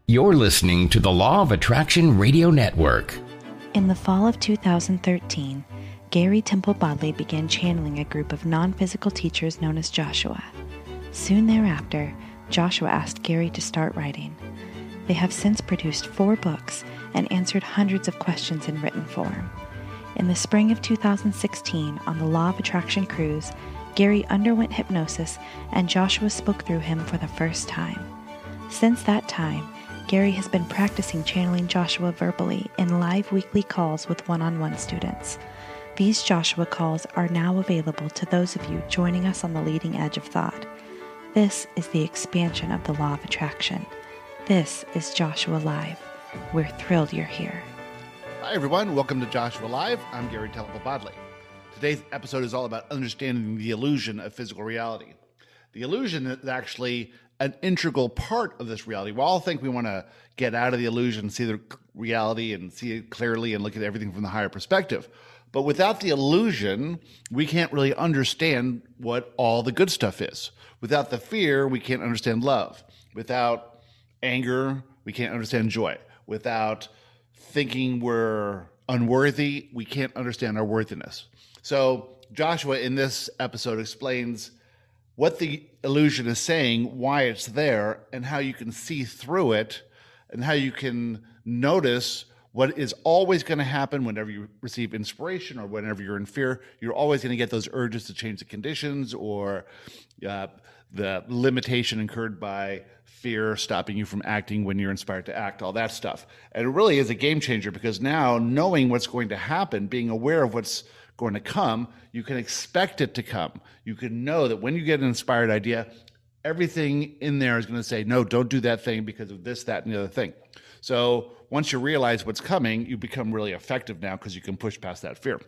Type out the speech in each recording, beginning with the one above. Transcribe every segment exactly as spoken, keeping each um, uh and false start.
You're listening to the Law of Attraction Radio Network. In the fall of two thousand thirteen, Gary Temple Bodley began channeling a group of non-physical teachers known as Joshua. Soon thereafter, Joshua asked Gary to start writing. They have since produced four books and answered hundreds of questions in written form. In the spring of two thousand sixteen, on the Law of Attraction cruise, Gary underwent hypnosis and Joshua spoke through him for the first time. Since that time, Gary has been practicing channeling Joshua verbally in live weekly calls with one-on-one students. These Joshua calls are now available to those of you joining us on the leading edge of thought. This is the expansion of the Law of Attraction. This is Joshua Live. We're thrilled you're here. Hi, everyone. Welcome to Joshua Live. I'm Gary Temple Bodley. Today's episode is all about understanding the illusion of physical reality. The illusion is actually an integral part of this reality. We all think we want to get out of the illusion, see the reality and see it clearly and look at everything from the higher perspective. But without the illusion, we can't really understand what all the good stuff is. Without the fear, we can't understand love. Without anger, we can't understand joy. Without thinking we're unworthy, we can't understand our worthiness. So Joshua in this episode explains what the illusion is saying, why it's there, and how you can see through it, and how you can notice what is always going to happen whenever you receive inspiration or whenever you're in fear. You're always going to get those urges to change the conditions or uh, the limitation incurred by fear stopping you from acting when you're inspired to act, all that stuff. And it really is a game changer because now knowing what's going to happen, being aware of what's going to come, you can expect it to come. You can know that when you get an inspired idea, everything in there is going to say, no, don't do that thing because of this, that, and the other thing. So once you realize what's coming, you become really effective now because you can push past that fear.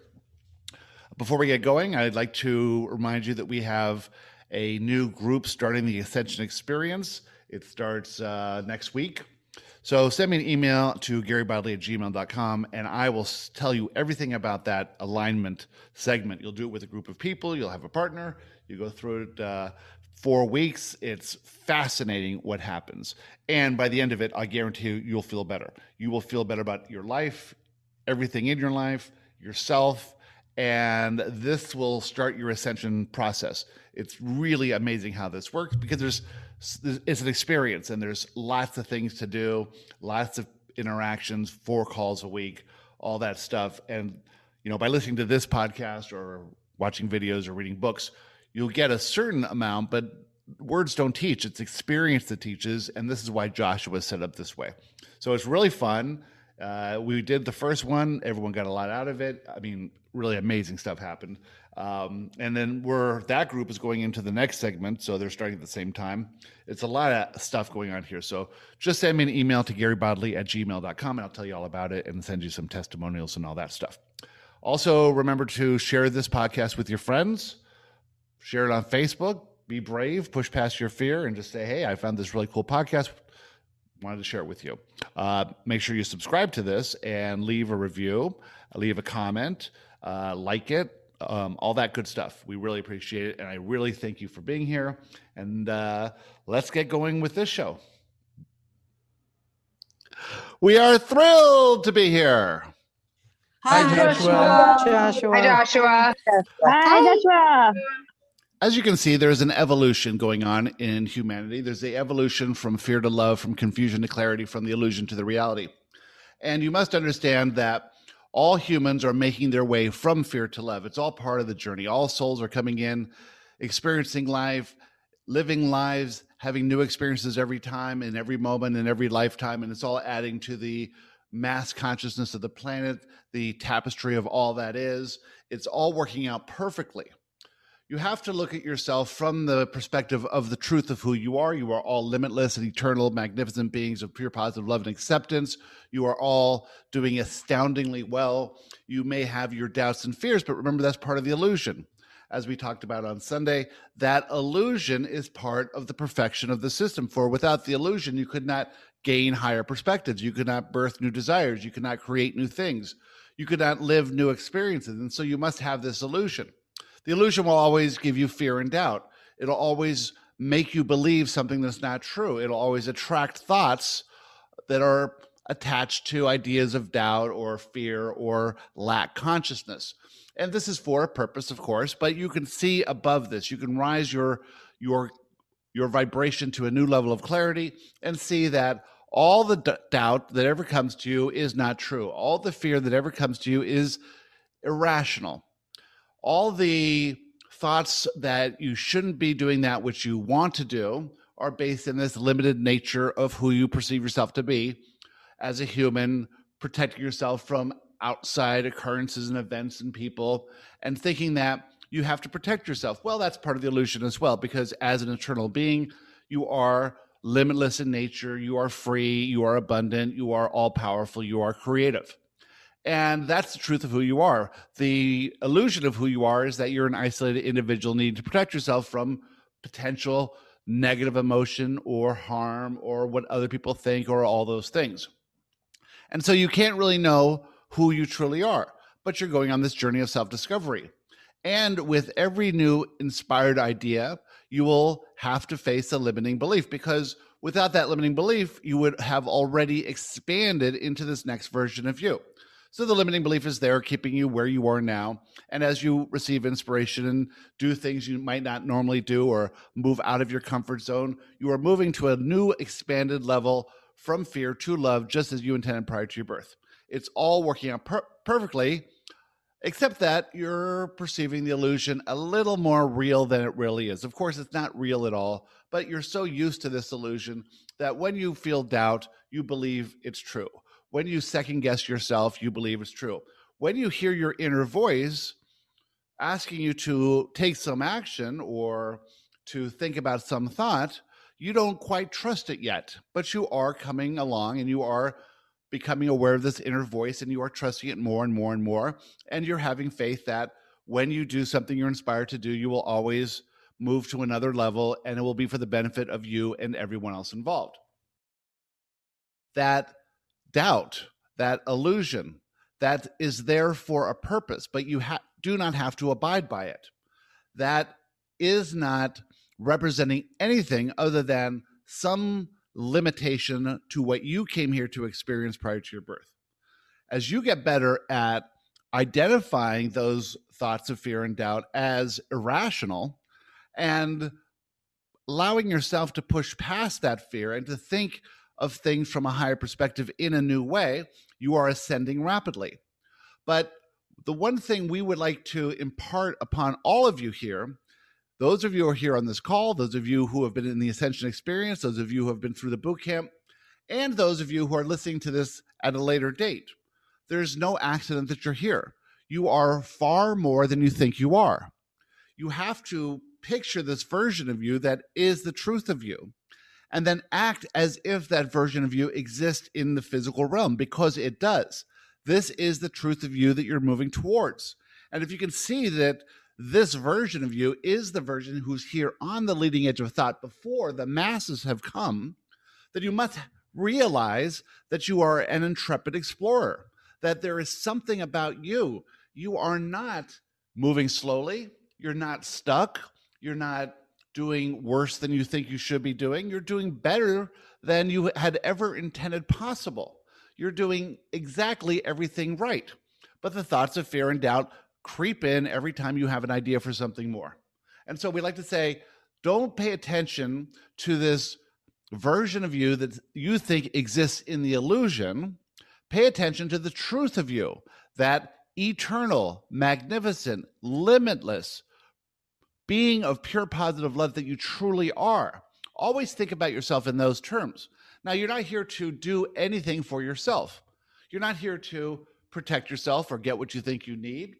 Before we get going, I'd like to remind you that we have a new group starting the Ascension Experience. It starts uh, next week. So send me an email to garybodley at gmail dot com, and I will tell you everything about that alignment segment. You'll do it with a group of people. You'll have a partner. You go through it uh, four weeks. It's fascinating what happens. And by the end of it, I guarantee you, you'll feel better. You will feel better about your life, everything in your life, yourself, and this will start your ascension process. It's really amazing how this works because there's it's an experience and there's lots of things to do, lots of interactions, four calls a week, all that stuff. And, you know, by listening to this podcast or watching videos or reading books, you'll get a certain amount, but words don't teach. It's experience that teaches. And this is why Joshua set up this way. So it's really fun. Uh, we did the first one. Everyone got a lot out of it. I mean, really amazing stuff happened. Um, and then we're, that group is going into the next segment. So they're starting at the same time. It's a lot of stuff going on here. So just send me an email to garybodley at gmail dot com and I'll tell you all about it and send you some testimonials and all that stuff. Also, remember to share this podcast with your friends. Share it on Facebook. Be brave. Push past your fear and just say, hey, I found this really cool podcast. Wanted to share it with you. Uh, make sure you subscribe to this and leave a review, leave a comment, uh, like it, um, all that good stuff. We really appreciate it. And I really thank you for being here. And uh, let's get going with this show. We are thrilled to be here. Hi, Joshua. Joshua. Hi, Joshua. Hi, Joshua. As you can see, there's an evolution going on in humanity. There's the evolution from fear to love, from confusion to clarity, from the illusion to the reality. And you must understand that all humans are making their way from fear to love. It's all part of the journey. All souls are coming in, experiencing life, living lives, having new experiences every time, in every moment, in every lifetime. And it's all adding to the mass consciousness of the planet, the tapestry of all that is. It's all working out perfectly. You have to look at yourself from the perspective of the truth of who you are. You are all limitless and eternal, magnificent beings of pure positive love and acceptance. You are all doing astoundingly well. You may have your doubts and fears, but remember that's part of the illusion. As we talked about on Sunday, that illusion is part of the perfection of the system. For without the illusion, you could not gain higher perspectives. You could not birth new desires. You could not create new things. You could not live new experiences. And so you must have this illusion. The illusion will always give you fear and doubt. It'll always make you believe something that's not true. It'll always attract thoughts that are attached to ideas of doubt or fear or lack consciousness. And this is for a purpose, of course, but you can see above this. You can rise your your your vibration to a new level of clarity and see that all the d- doubt that ever comes to you is not true. All the fear that ever comes to you is irrational. All the thoughts that you shouldn't be doing that which you want to do are based in this limited nature of who you perceive yourself to be as a human, protecting yourself from outside occurrences and events and people, and thinking that you have to protect yourself. Well, that's part of the illusion as well, because as an eternal being, you are limitless in nature, you are free, you are abundant, you are all-powerful, you are creative. And that's the truth of who you are. The illusion of who you are is that you're an isolated individual needing to protect yourself from potential negative emotion or harm or what other people think or all those things. And so you can't really know who you truly are, but you're going on this journey of self-discovery. And with every new inspired idea, you will have to face a limiting belief, because without that limiting belief, you would have already expanded into this next version of you. So the limiting belief is there, keeping you where you are now. And as you receive inspiration and do things you might not normally do or move out of your comfort zone, you are moving to a new expanded level from fear to love, just as you intended prior to your birth. It's all working out per- perfectly, except that you're perceiving the illusion a little more real than it really is. Of course, it's not real at all, but you're so used to this illusion that when you feel doubt, you believe it's true. When you second guess yourself, you believe it's true. When you hear your inner voice asking you to take some action or to think about some thought, you don't quite trust it yet, but you are coming along and you are becoming aware of this inner voice and you are trusting it more and more and more. And you're having faith that when you do something you're inspired to do, you will always move to another level and it will be for the benefit of you and everyone else involved. That doubt, that illusion, that is there for a purpose, but you ha- do not have to abide by it. That is not representing anything other than some limitation to what you came here to experience prior to your birth. As you get better at identifying those thoughts of fear and doubt as irrational and allowing yourself to push past that fear and to think of things from a higher perspective in a new way, you are ascending rapidly. But the one thing we would like to impart upon all of you here, those of you who are here on this call, those of you who have been in the Ascension experience, those of you who have been through the boot camp, and those of you who are listening to this at a later date, there's no accident that you're here. You are far more than you think you are. You have to picture this version of you that is the truth of you, and then act as if that version of you exists in the physical realm, because it does. This is the truth of you that you're moving towards. And if you can see that this version of you is the version who's here on the leading edge of thought before the masses have come, then you must realize that you are an intrepid explorer, that there is something about you. You are not moving slowly. You're not stuck. You're not doing worse than you think you should be doing. You're doing better than you had ever intended possible. You're doing exactly everything right. But the thoughts of fear and doubt creep in every time you have an idea for something more. And so we like to say, don't pay attention to this version of you that you think exists in the illusion. Pay attention to the truth of you, that eternal, magnificent, limitless being of pure positive love that you truly are. Always think about yourself in those terms. Now, you're not here to do anything for yourself. You're not here to protect yourself or get what you think you need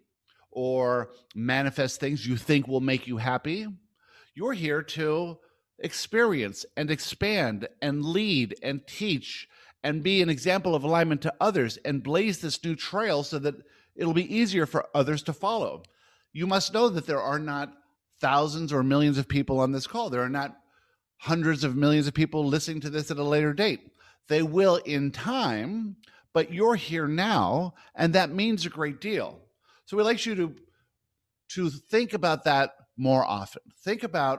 or manifest things you think will make you happy. You're here to experience and expand and lead and teach and be an example of alignment to others and blaze this new trail so that it'll be easier for others to follow. You must know that there are not thousands or millions of people on this call. There are not hundreds of millions of people listening to this at a later date. They will in time, but you're here now, and that means a great deal. So we'd like you to, to think about that more often. Think about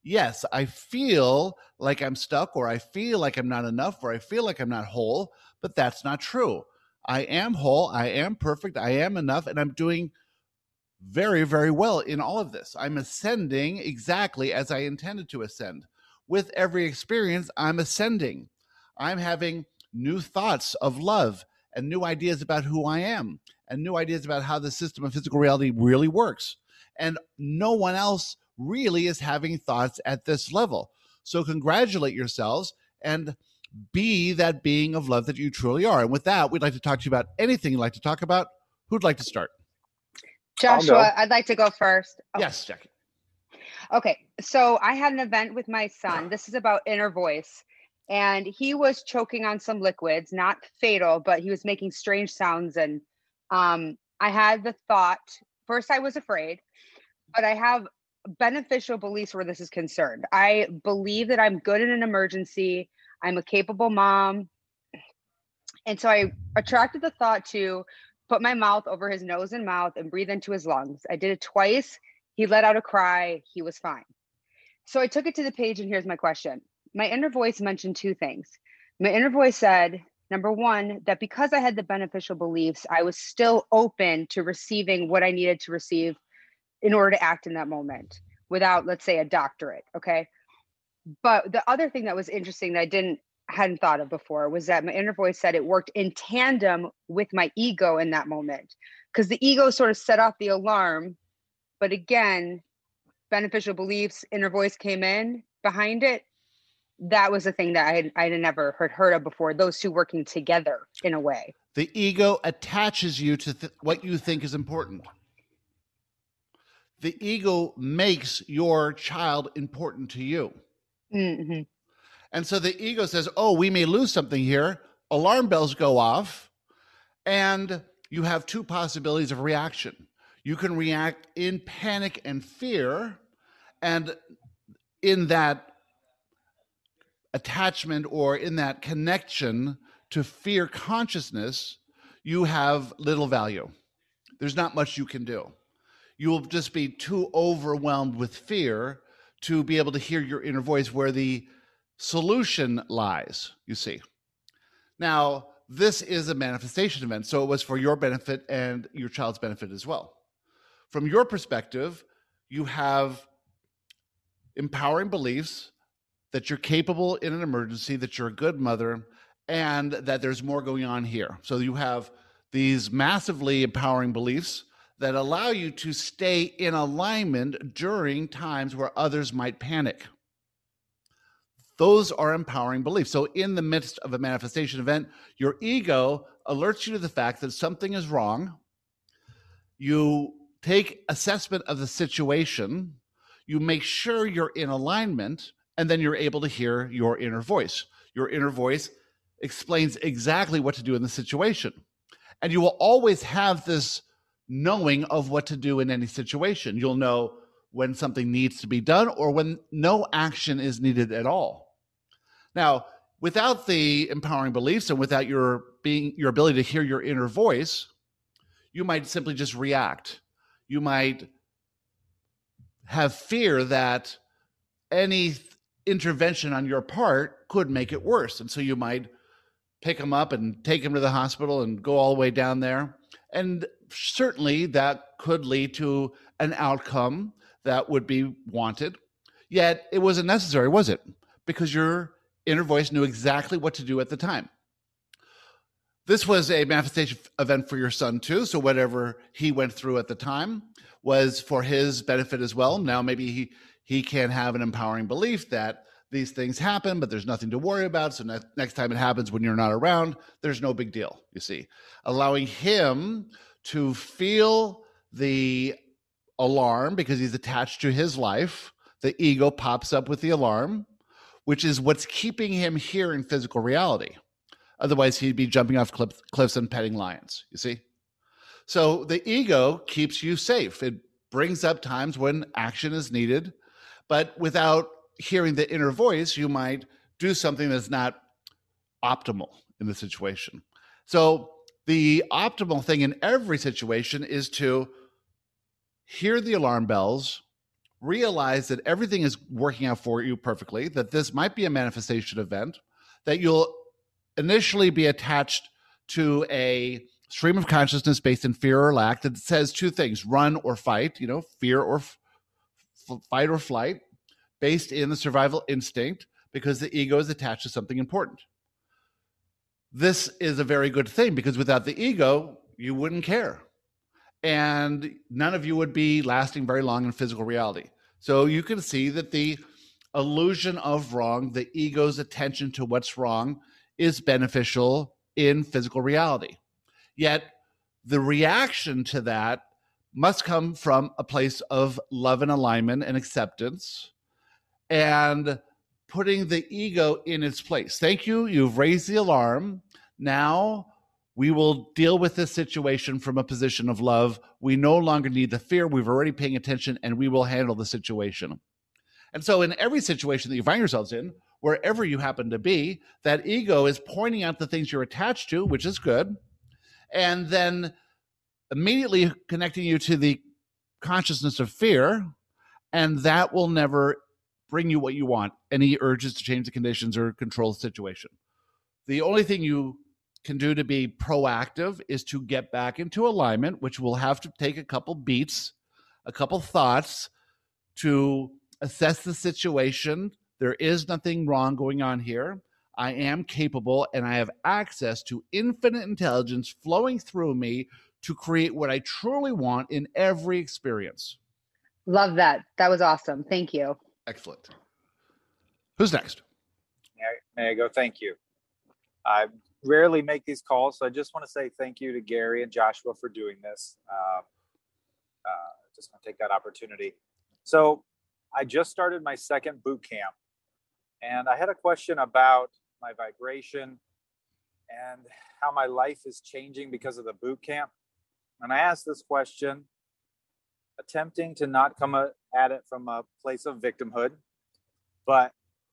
yes, I feel like I'm stuck, or I feel like I'm not enough, or I feel like I'm not whole, but that's not true. I am whole, I am perfect, I am enough, and I'm doing very, very well in all of this. I'm ascending exactly as I intended to ascend. With every experience, I'm ascending. I'm having new thoughts of love and new ideas about who I am and new ideas about how the system of physical reality really works. And no one else really is having thoughts at this level. So congratulate yourselves and be that being of love that you truly are. And with that, we'd like to talk to you about anything you'd like to talk about. Who'd like to start? Joshua, I'd like to go first. Oh. Yes, Jackie. Okay, so I had an event with my son. This is about inner voice. And he was choking on some liquids, not fatal, but he was making strange sounds. And um, I had the thought, first I was afraid, but I have beneficial beliefs where this is concerned. I believe that I'm good in an emergency. I'm a capable mom. And so I attracted the thought to put my mouth over his nose and mouth and breathe into his lungs. I did it twice. He let out a cry. He was fine. So I took it to the page, and here's my question. My inner voice mentioned two things. My inner voice said, number one, that because I had the beneficial beliefs, I was still open to receiving what I needed to receive in order to act in that moment without, let's say, a doctorate. Okay. But the other thing that was interesting that I didn't hadn't thought of before was that my inner voice said it worked in tandem with my ego in that moment, because the ego sort of set off the alarm. But again, beneficial beliefs, inner voice came in behind it. That was the thing that I had, I had never heard, heard of before, those two working together in a way. The ego attaches you to th- what you think is important. The ego makes your child important to you. Mm-hmm. And so the ego says, oh, we may lose something here. Alarm bells go off, and you have two possibilities of reaction. You can react in panic and fear, and in that attachment or in that connection to fear consciousness, you have little value. There's not much you can do. You will just be too overwhelmed with fear to be able to hear your inner voice where the solution lies, you see. Now, this is a manifestation event, so it was for your benefit and your child's benefit as well. From your perspective, you have empowering beliefs that you're capable in an emergency, that you're a good mother, and that there's more going on here. So you have these massively empowering beliefs that allow you to stay in alignment during times where others might panic. Those are empowering beliefs. So in the midst of a manifestation event, your ego alerts you to the fact that something is wrong. You take assessment of the situation, you make sure you're in alignment, and then you're able to hear your inner voice. Your inner voice explains exactly what to do in the situation. And you will always have this knowing of what to do in any situation. You'll know when something needs to be done or when no action is needed at all. Now, without the empowering beliefs and without your being your ability to hear your inner voice, you might simply just react. You might have fear that any intervention on your part could make it worse. And so you might pick him up and take him to the hospital and go all the way down there. And certainly that could lead to an outcome that would be wanted. Yet it wasn't necessary, was it? Because your inner voice knew exactly what to do at the time. This was a manifestation event for your son too. So whatever he went through at the time was for his benefit as well. Now maybe he, he can have an empowering belief that these things happen, but there's nothing to worry about. So ne- next time it happens when you're not around, there's no big deal, you see. Allowing him to feel the alarm because he's attached to his life. The ego pops up with the alarm, which is what's keeping him here in physical reality. Otherwise, he'd be jumping off cliff, cliffs and petting lions, you see? So the ego keeps you safe. It brings up times when action is needed, but without hearing the inner voice, you might do something that's not optimal in the situation. So the optimal thing in every situation is to hear the alarm bells, realize that everything is working out for you perfectly, that this might be a manifestation event, that you'll initially be attached to a stream of consciousness based in fear or lack that says two things, run or fight, you know, fear or f- fight or flight, based in the survival instinct, because the ego is attached to something important. This is a very good thing, because without the ego, you wouldn't care. And none of you would be lasting very long in physical reality. So you can see that the illusion of wrong, the ego's attention to what's wrong, is beneficial in physical reality. Yet the reaction to that must come from a place of love and alignment and acceptance and putting the ego in its place. Thank you. You've raised the alarm. Now we will deal with this situation from a position of love. We no longer need the fear. We've already paying attention, and we will handle the situation. And so in every situation that you find yourselves in, wherever you happen to be, that ego is pointing out the things you're attached to, which is good, and then immediately connecting you to the consciousness of fear, and that will never bring you what you want, any urges to change the conditions or control the situation. The only thing you can do to be proactive is to get back into alignment, which will have to take a couple beats, a couple thoughts to assess the situation. There is nothing wrong going on here. I am capable, and I have access to infinite intelligence flowing through me to create what I truly want in every experience. Love that. That was awesome. Thank you. Excellent. Who's next? May I, may I go? Thank you. I rarely make these calls, so I just want to say thank you to Gary and Joshua for doing this. Uh, uh, just want to take that opportunity. So I just started my second boot camp, and I had a question about my vibration and how my life is changing because of the boot camp. And I asked this question, attempting to not come a, at it from a place of victimhood, but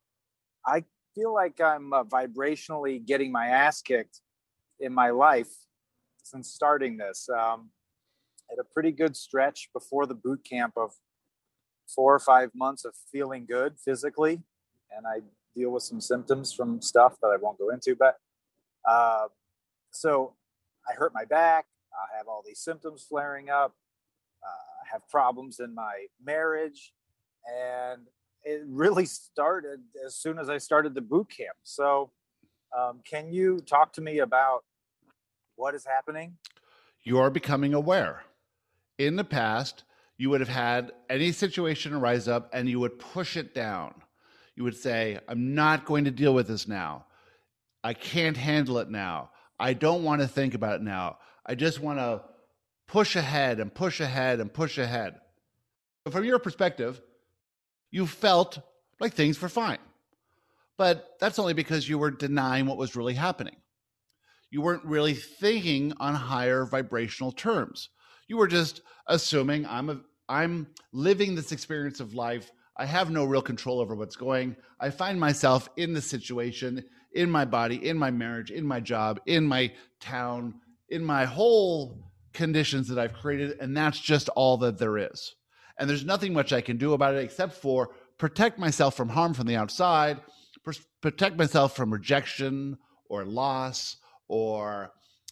I feel like I'm uh, vibrationally getting my ass kicked in my life since starting this. Um, I had a pretty good stretch before the boot camp of four or five months of feeling good physically, and I deal with some symptoms from stuff that I won't go into. But uh, so I hurt my back. I have all these symptoms flaring up. Uh, I have problems in my marriage, and it really started as soon as I started the boot camp. So um, can you talk to me about what is happening? You are becoming aware. In the past, you would have had any situation rise up and you would push it down. You would say, I'm not going to deal with this now. I can't handle it now. I don't want to think about it now. I just want to push ahead and push ahead and push ahead. But from your perspective, you felt like things were fine. But that's only because you were denying what was really happening. You weren't really thinking on higher vibrational terms. You were just assuming I'm a, I'm living this experience of life. I have no real control over what's going. I find myself in this situation, in my body, in my marriage, in my job, in my town, in my whole conditions that I've created, and that's just all that there is. And there's nothing much I can do about it except for protect myself from harm from the outside, pr- protect myself from rejection or loss or,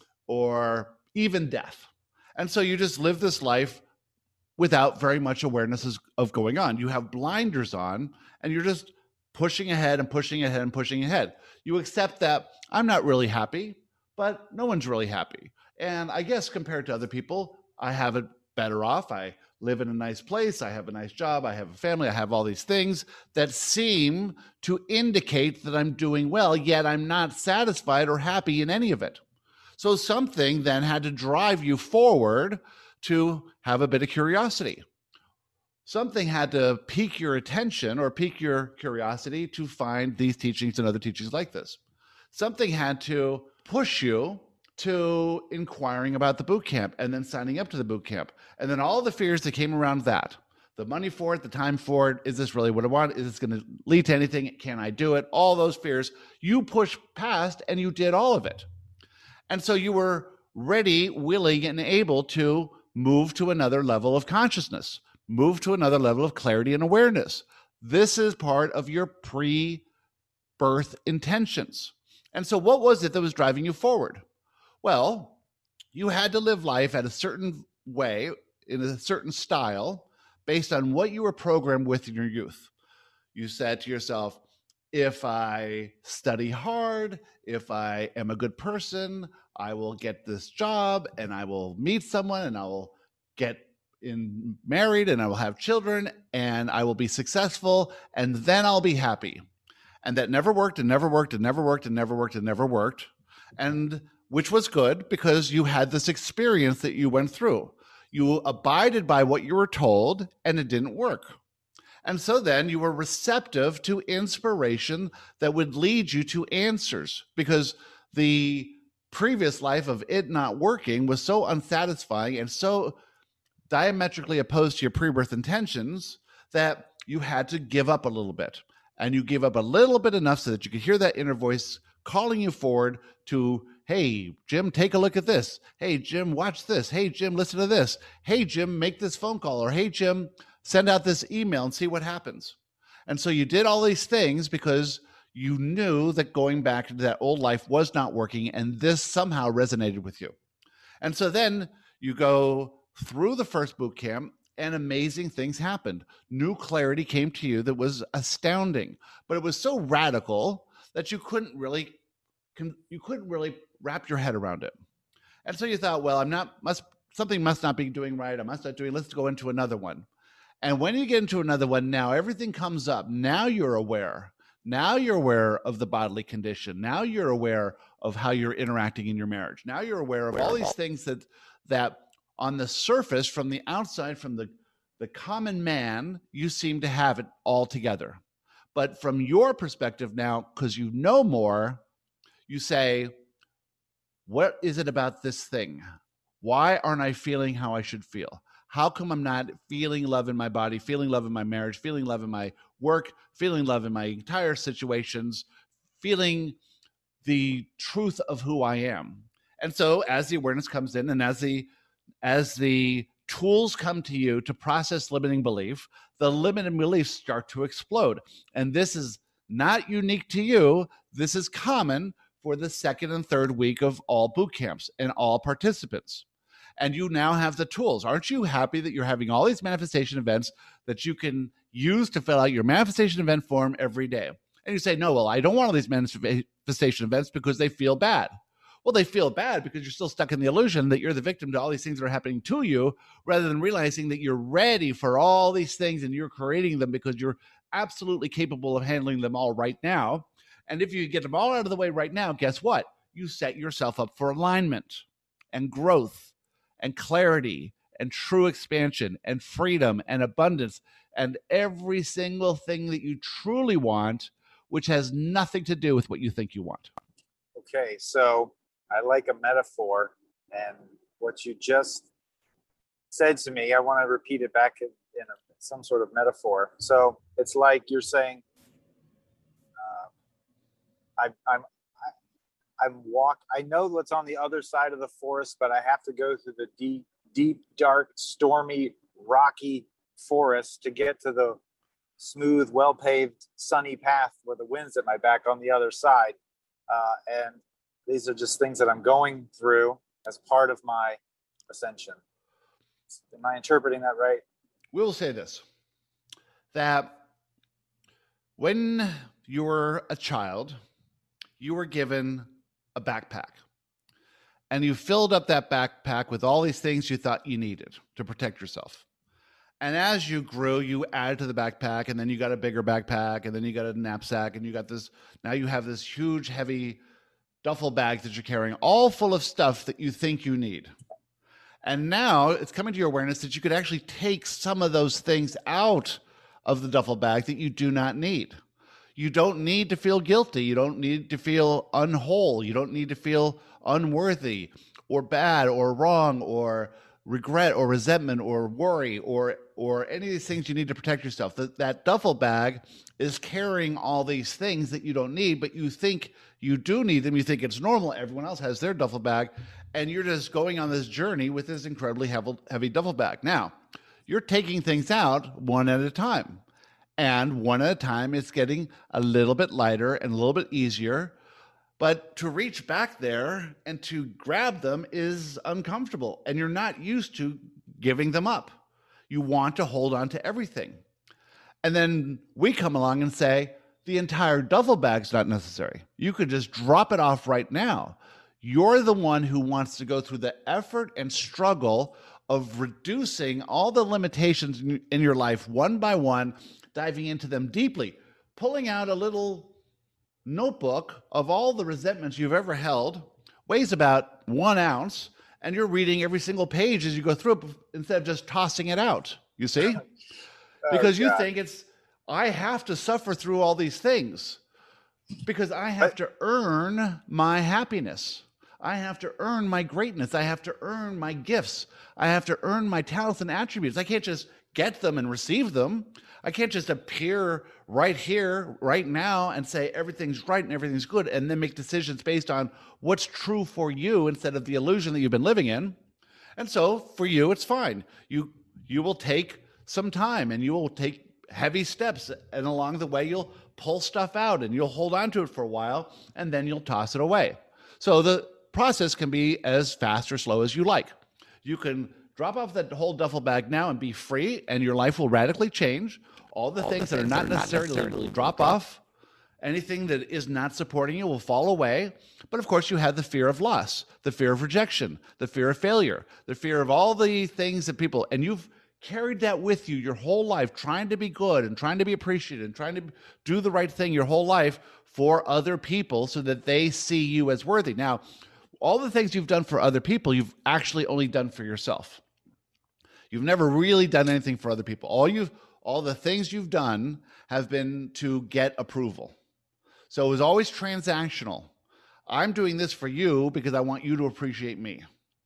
or even death. And so you just live this life without very much awareness of going on. You have blinders on, and you're just pushing ahead and pushing ahead and pushing ahead. You accept that I'm not really happy, but no one's really happy. And I guess compared to other people, I have it better off. I live in a nice place. I have a nice job. I have a family. I have all these things that seem to indicate that I'm doing well, yet I'm not satisfied or happy in any of it. So something then had to drive you forward to have a bit of curiosity. Something had to pique your attention or pique your curiosity to find these teachings and other teachings like this. Something had to push you to inquiring about the boot camp and then signing up to the boot camp. And then all the fears that came around that, the money for it, the time for it, is this really what I want? Is this going to lead to anything? Can I do it? All those fears, you pushed past and you did all of it. And so you were ready, willing, and able to move to another level of consciousness, move to another level of clarity and awareness. This is part of your pre-birth intentions. And so what was it that was driving you forward? Well, you had to live life at a certain way, in a certain style, based on what you were programmed with in your youth. You said to yourself, if I study hard, if I am a good person, I will get this job and I will meet someone and I will get in married and I will have children and I will be successful and then I'll be happy. And that never worked and never worked and never worked and never worked and never worked. And which was good because you had this experience that you went through. You abided by what you were told and it didn't work. And so then you were receptive to inspiration that would lead you to answers because the previous life of it not working was so unsatisfying and so diametrically opposed to your pre-birth intentions that you had to give up a little bit. And you gave up a little bit enough so that you could hear that inner voice calling you forward to, hey, Jim, take a look at this. Hey, Jim, watch this. Hey, Jim, listen to this. Hey, Jim, make this phone call. Or hey, Jim, send out this email and see what happens. And so you did all these things because you knew that going back into that old life was not working, and this somehow resonated with you. And so then you go through the first boot camp, and amazing things happened. New clarity came to you that was astounding, but it was so radical that you couldn't really you couldn't really wrap your head around it. And so you thought, well, I'm not must something must not be doing right. I must not doing. Let's go into another one. And when you get into another one, now everything comes up. Now you're aware. Now you're aware of the bodily condition. Now you're aware of how you're interacting in your marriage. Now you're aware of all these things that that on the surface, from the outside, from the, the common man, you seem to have it all together. But from your perspective now, because you know more, you say, what is it about this thing? Why aren't I feeling how I should feel? How come I'm not feeling love in my body, feeling love in my marriage, feeling love in my work, feeling love in my entire situations, feeling the truth of who I am? And so as the awareness comes in and as the as the tools come to you to process limiting belief, the limiting beliefs start to explode. And this is not unique to you. This is common for the second and third week of all boot camps and all participants. And you now have the tools. Aren't you happy that you're having all these manifestation events that you can use to fill out your manifestation event form every day? And you say, no, well, I don't want all these manifestation events because they feel bad. Well, they feel bad because you're still stuck in the illusion that you're the victim to all these things that are happening to you, rather than realizing that you're ready for all these things and you're creating them because you're absolutely capable of handling them all right now. And if you get them all out of the way right now, guess what? You set yourself up for alignment and growth and clarity and true expansion and freedom and abundance and every single thing that you truly want, which has nothing to do with what you think you want. Okay, so I like a metaphor, and what you just said to me, I want to repeat it back in, in a, some sort of metaphor. So it's like you're saying, uh, I, I'm, I, I'm walk. I know what's on the other side of the forest, but I have to go through the deep, deep, dark, stormy, rocky forest to get to the smooth, well-paved, sunny path where the wind's at my back on the other side, uh, and these are just things that I'm going through as part of my ascension. Am I interpreting that right? We'll say this, that when you were a child, you were given a backpack. And you filled up that backpack with all these things you thought you needed to protect yourself. And as you grew, you added to the backpack, and then you got a bigger backpack, and then you got a knapsack, and you got this, now you have this huge, heavy duffel bag that you're carrying, all full of stuff that you think you need. And now it's coming to your awareness that you could actually take some of those things out of the duffel bag that you do not need. You don't need to feel guilty. You don't need to feel unwhole. You don't need to feel unworthy or bad or wrong or regret or resentment or worry or or any of these things you need to protect yourself. That, that duffel bag is carrying all these things that you don't need, but you think you do need them. You think it's normal. Everyone else has their duffel bag, and you're just going on this journey with this incredibly heavy, heavy duffel bag. Now, you're taking things out one at a time. And one at a time, it's getting a little bit lighter and a little bit easier. But to reach back there and to grab them is uncomfortable. And you're not used to giving them up. You want to hold on to everything. And then we come along and say, the entire duffel bag's not necessary. You could just drop it off right now. You're the one who wants to go through the effort and struggle of reducing all the limitations in your life one by one, diving into them deeply, pulling out a little notebook of all the resentments you've ever held, weighs about one ounce, and you're reading every single page as you go through it instead of just tossing it out, you see? Because oh, you think it's, I have to suffer through all these things because I have to earn my happiness. I have to earn my greatness. I have to earn my gifts. I have to earn my talents and attributes. I can't just get them and receive them. I can't just appear right here, right now, and say everything's right and everything's good, and then make decisions based on what's true for you instead of the illusion that you've been living in. And so for you, it's fine. You you will take some time and you will take heavy steps, and along the way, you'll pull stuff out and you'll hold on to it for a while, and then you'll toss it away. So the process can be as fast or slow as you like. You can drop off that whole duffel bag now and be free, and your life will radically change. All the, All things, the things that are not that are necessarily, not necessarily drop off, anything that is not supporting you will fall away. But of course, you have the fear of loss, the fear of rejection, the fear of failure, the fear of all the things that people, and you've carried that with you your whole life, trying to be good and trying to be appreciated and trying to do the right thing your whole life for other people so that they see you as worthy. Now, all the things you've done for other people, you've actually only done for yourself. You've never really done anything for other people. All you've, all the things you've done have been to get approval. So it was always transactional. I'm doing this for you because I want you to appreciate me.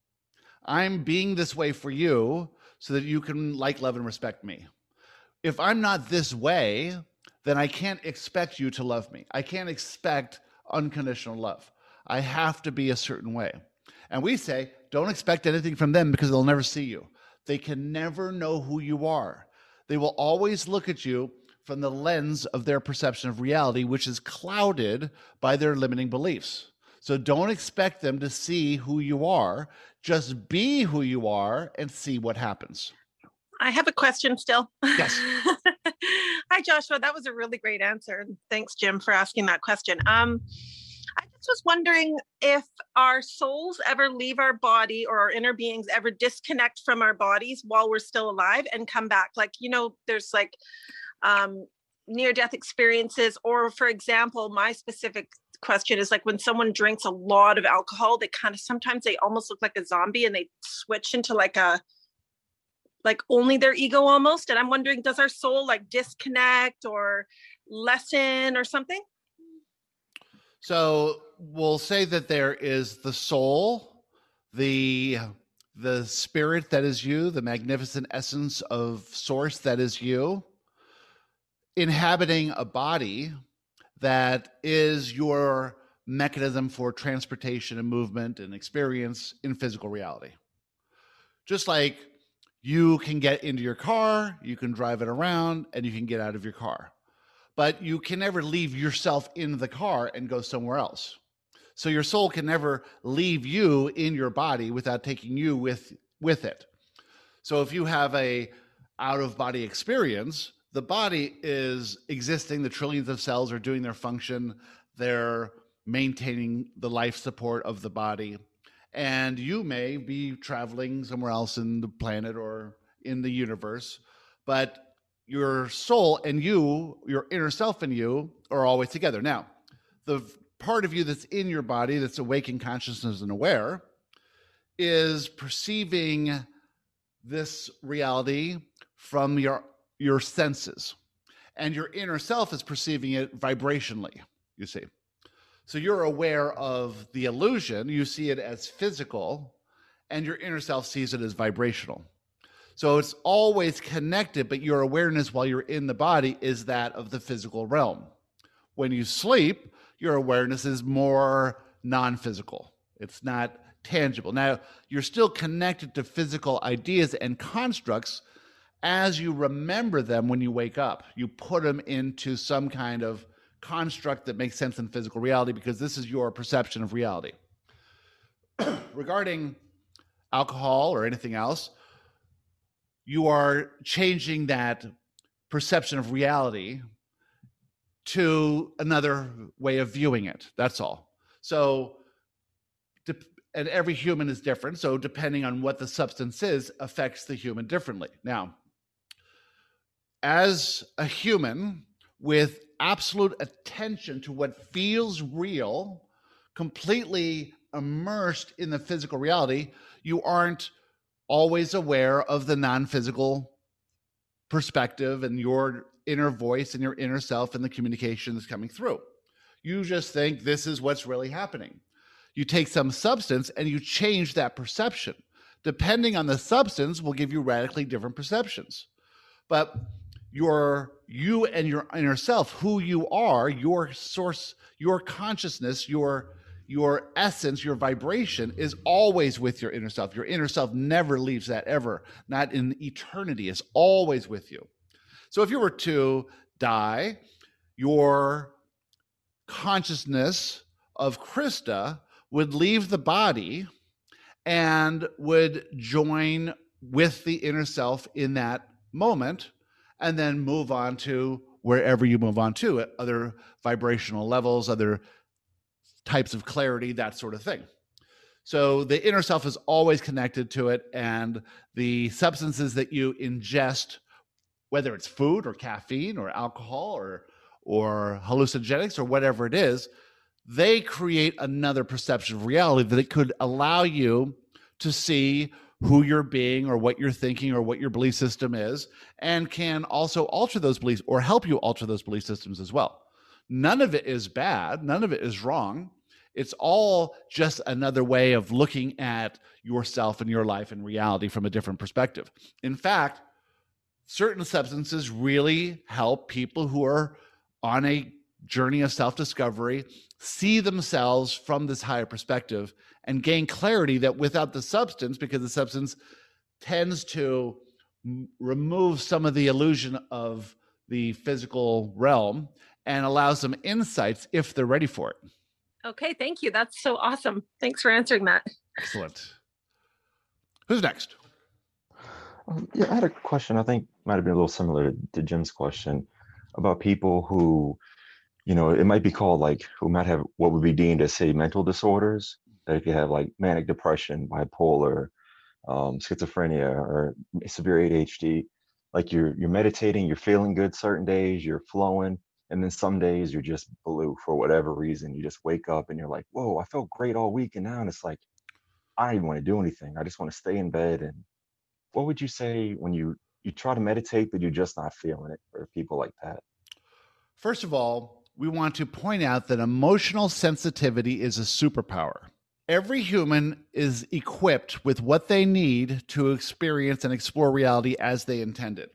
I'm being this way for you so that you can like, love, and respect me. If I'm not this way, then I can't expect you to love me. I can't expect unconditional love. I have to be a certain way. And we say, don't expect anything from them because they'll never see you. They can never know who you are. They will always look at you from the lens of their perception of reality, which is clouded by their limiting beliefs. So don't expect them to see who you are. Just be who you are and see what happens. I have a question still. Yes. Hi, Joshua. That was a really great answer. Thanks, Jim, for asking that question. Um, I just was wondering if our souls ever leave our body, or our inner beings ever disconnect from our bodies while we're still alive and come back. Like, you know, there's like um, near-death experiences, or for example, my specific question is like when someone drinks a lot of alcohol, they kind of, sometimes they almost look like a zombie and they switch into like a, like only their ego almost. And I'm wondering, does our soul like disconnect or lessen or something? So we'll say that there is the soul, the the spirit that is you, the magnificent essence of source that is you, inhabiting a body that is your mechanism for transportation and movement and experience in physical reality. Just like you can get into your car, you can drive it around, and you can get out of your car. But you can never leave yourself in the car and go somewhere else. So your soul can never leave you in your body without taking you with, with it. So if you have a out-of-body experience, the body is existing, the trillions of cells are doing their function, they're maintaining the life support of the body, and you may be traveling somewhere else in the planet or in the universe, but your soul and you, your inner self and you, are always together. Now, the part of you that's in your body, that's awake in consciousness and aware, is perceiving this reality from your, your senses. And your inner self is perceiving it vibrationally, you see. So you're aware of the illusion, you see it as physical, and your inner self sees it as vibrational. So it's always connected, but your awareness while you're in the body is that of the physical realm. When you sleep, your awareness is more non-physical. It's not tangible. Now, you're still connected to physical ideas and constructs as you remember them when you wake up. You put them into some kind of construct that makes sense in physical reality because this is your perception of reality. Regarding alcohol or anything else, you are changing that perception of reality to another way of viewing it. That's all. So, and every human is different. So depending on what the substance is affects the human differently. Now, as a human with absolute attention to what feels real, completely immersed in the physical reality, you aren't always aware of the non-physical perspective and your inner voice and your inner self and the communication that's coming through. You just think this is what's really happening. You take some substance and you change that perception. Depending on the substance will give you radically different perceptions. But your you and your inner self, who you are, your source, your consciousness, your your essence, your vibration is always with your inner self. Your inner self never leaves that ever, not in eternity. It's always with you. So if you were to die, your consciousness of Krista would leave the body and would join with the inner self in that moment and then move on to wherever you move on to, at other vibrational levels, other types of clarity, that sort of thing. So the inner self is always connected to it, and the substances that you ingest, whether it's food or caffeine or alcohol or or hallucinogenics or whatever it is, they create another perception of reality that it could allow you to see who you're being or what you're thinking or what your belief system is, and can also alter those beliefs or help you alter those belief systems as well. None of it is bad. None of it is wrong. It's all just another way of looking at yourself and your life and reality from a different perspective. In fact, certain substances really help people who are on a journey of self-discovery see themselves from this higher perspective and gain clarity that without the substance, because the substance tends to m- remove some of the illusion of the physical realm and allows them insights if they're ready for it. Okay, thank you. That's so awesome. Thanks for answering that. Excellent. Who's next? Um, yeah, I had a question. I think might have been a little similar to Jim's question about people who, you know, it might be called like, who might have what would be deemed as, say, mental disorders. That if you have like manic depression, bipolar, um, schizophrenia, or severe A D H D, like you're you're meditating, you're feeling good certain days, you're flowing, and then some days you're just blue for whatever reason. You just wake up and you're like, whoa, I felt great all week, and now it's like, I don't even want to do anything. I just want to stay in bed. And what would you say when you you try to meditate, but you're just not feeling it, for people like that? First of all, we want to point out that emotional sensitivity is a superpower. Every human is equipped with what they need to experience and explore reality as they intended.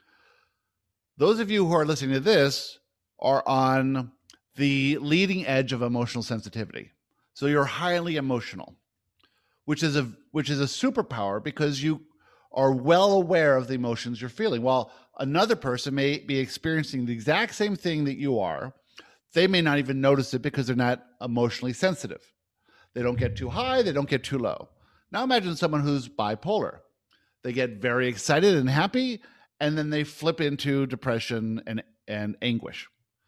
Those of you who are listening to this are on the leading edge of emotional sensitivity. So you're highly emotional, which is a which is a superpower because you are well aware of the emotions you're feeling. While another person may be experiencing the exact same thing that you are, they may not even notice it because they're not emotionally sensitive. They don't get too high, they don't get too low. Now imagine someone who's bipolar. They get very excited and happy, and then they flip into depression and, and anguish.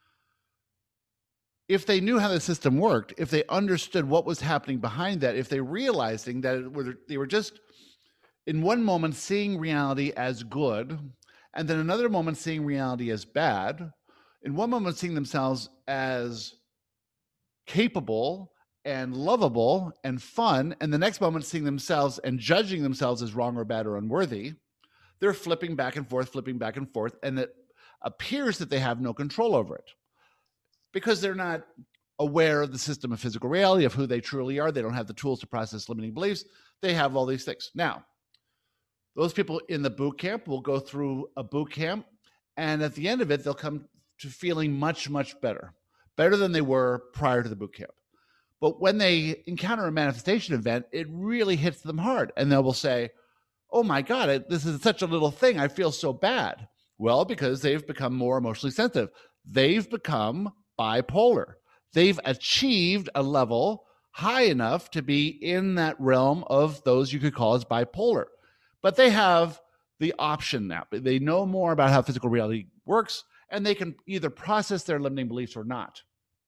If they knew how the system worked, if they understood what was happening behind that, if they realizing that it were, they were just in one moment seeing reality as good, and then another moment seeing reality as bad, in one moment seeing themselves as capable and lovable and fun, and the next moment seeing themselves and judging themselves as wrong or bad or unworthy, they're flipping back and forth, flipping back and forth, and it appears that they have no control over it because they're not aware of the system of physical reality, of who they truly are. They don't have the tools to process limiting beliefs. They have all these things. Now, those people in the boot camp will go through a boot camp, and at the end of it, they'll come to feeling much, much better, better than they were prior to the boot camp. But when they encounter a manifestation event, it really hits them hard. And they will say, oh my God, it, this is such a little thing. I feel so bad. Well, because they've become more emotionally sensitive. They've become bipolar. They've achieved a level high enough to be in that realm of those you could call as bipolar. But they have the option now. They know more about how physical reality works, and they can either process their limiting beliefs or not.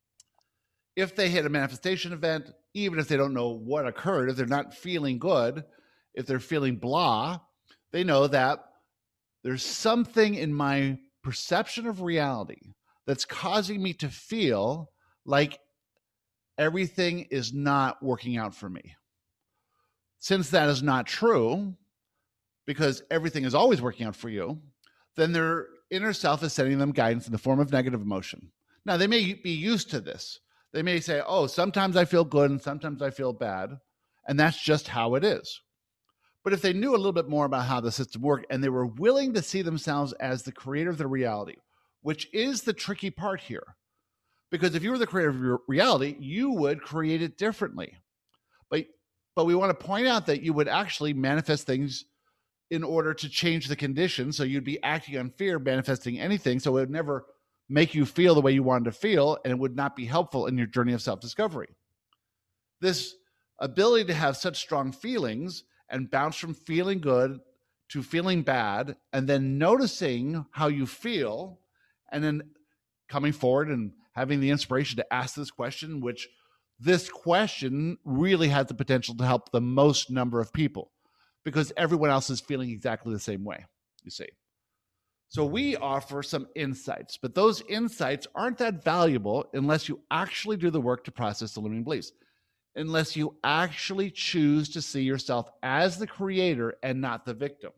If they hit a manifestation event, even if they don't know what occurred, if they're not feeling good, if they're feeling blah, they know that there's something in my perception of reality that's causing me to feel like everything is not working out for me. Since that is not true, because everything is always working out for you, then their inner self is sending them guidance in the form of negative emotion. Now, they may be used to this. They may say, oh, sometimes I feel good and sometimes I feel bad, and that's just how it is. But if they knew a little bit more about how the system worked and they were willing to see themselves as the creator of their reality, which is the tricky part here, because if you were the creator of your reality, you would create it differently. But, but we want to point out that you would actually manifest things in order to change the conditions. So you'd be acting on fear, manifesting anything. So it would never make you feel the way you wanted to feel, and it would not be helpful in your journey of self-discovery. This ability to have such strong feelings and bounce from feeling good to feeling bad, and then noticing how you feel, and then coming forward and having the inspiration to ask this question, which this question really has the potential to help the most number of people, because everyone else is feeling exactly the same way, you see. So we offer some insights, but those insights aren't that valuable unless you actually do the work to process the limiting beliefs, unless you actually choose to see yourself as the creator and not the victim.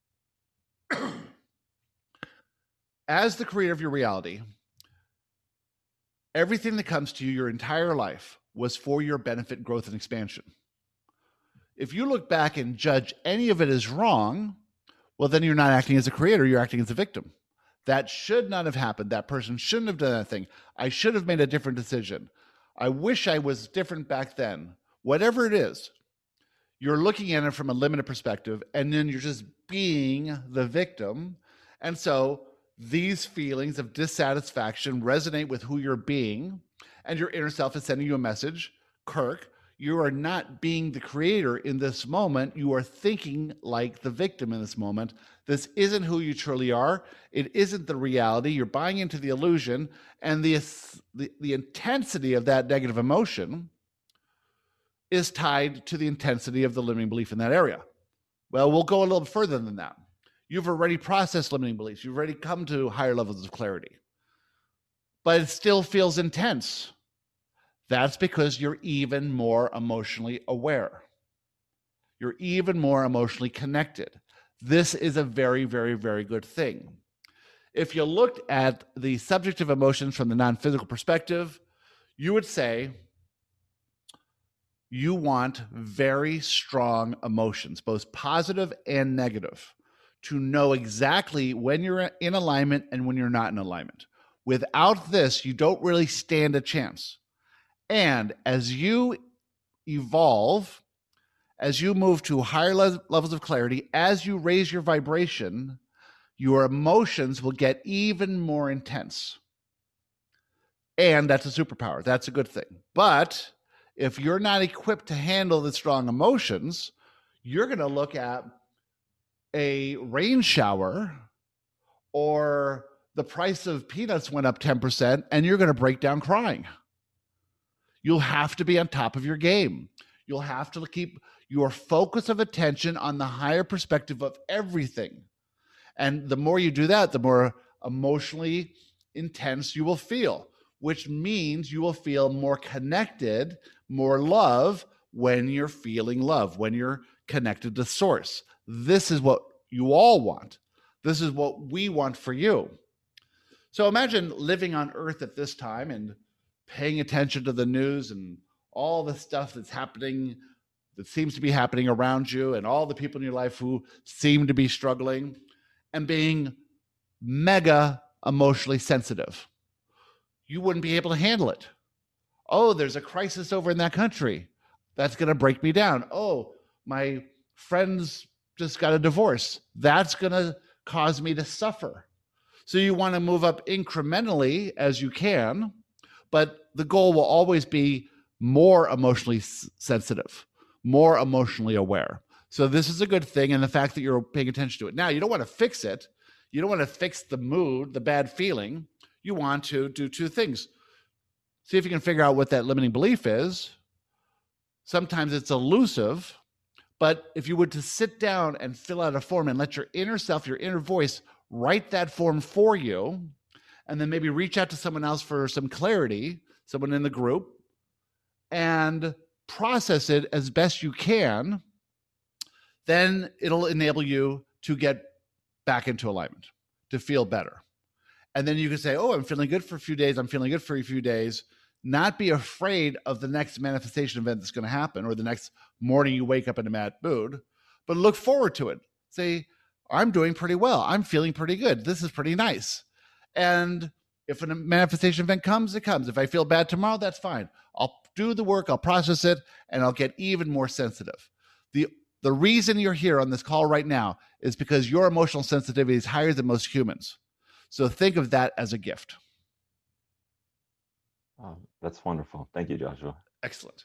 As the creator of your reality, everything that comes to you your entire life was for your benefit, growth, and expansion. If you look back and judge any of it as wrong, well, then you're not acting as a creator, you're acting as a victim. That should not have happened. That person shouldn't have done that thing. I should have made a different decision. I wish I was different back then. Whatever it is, you're looking at it from a limited perspective, and then you're just being the victim. And so these feelings of dissatisfaction resonate with who you're being, and your inner self is sending you a message. Kirk, you are not being the creator in this moment. You are thinking like the victim in this moment. This isn't who you truly are. It isn't the reality. You're buying into the illusion, and the, the, the intensity of that negative emotion is tied to the intensity of the limiting belief in that area. Well, we'll go a little further than that. You've already processed limiting beliefs. You've already come to higher levels of clarity, but it still feels intense. That's because you're even more emotionally aware. You're even more emotionally connected. This is a very, very, very good thing. If you looked at the subjective emotions from the non-physical perspective, you would say you want very strong emotions, both positive and negative, to know exactly when you're in alignment and when you're not in alignment. Without this, you don't really stand a chance. And as you evolve, as you move to higher le- levels of clarity, as you raise your vibration, your emotions will get even more intense. And that's a superpower. That's a good thing. But if you're not equipped to handle the strong emotions, you're going to look at a rain shower or the price of peanuts went up ten percent, and you're going to break down crying. You'll have to be on top of your game. You'll have to keep your focus of attention on the higher perspective of everything. And the more you do that, the more emotionally intense you will feel, which means you will feel more connected, more love when you're feeling love, when you're connected to source. This is what you all want. This is what we want for you. So imagine living on Earth at this time and paying attention to the news and all the stuff that's happening, that seems to be happening around you, and all the people in your life who seem to be struggling, and being mega emotionally sensitive. You wouldn't be able to handle it. Oh, there's a crisis over in that country. That's going to break me down. Oh, my friend's just got a divorce. That's going to cause me to suffer. So you want to move up incrementally as you can, but the goal will always be more emotionally s- sensitive, more emotionally aware. So this is a good thing. And the fact that you're paying attention to it. Now, you don't want to fix it. You don't want to fix the mood, the bad feeling. You want to do two things. See if you can figure out what that limiting belief is. Sometimes it's elusive, but if you were to sit down and fill out a form and let your inner self, your inner voice, write that form for you, and then maybe reach out to someone else for some clarity, someone in the group, and process it as best you can, then it'll enable you to get back into alignment, to feel better. And then you can say, oh, I'm feeling good for a few days. I'm feeling good for a few days. Not be afraid of the next manifestation event that's going to happen or the next morning you wake up in a mad mood, but look forward to it. Say, I'm doing pretty well. I'm feeling pretty good. This is pretty nice. And if a manifestation event comes, it comes. If I feel bad tomorrow, that's fine. I'll do the work, I'll process it, and I'll get even more sensitive. The, the reason you're here on this call right now is because your emotional sensitivity is higher than most humans. So think of that as a gift. Oh, that's wonderful. Thank you, Joshua. Excellent.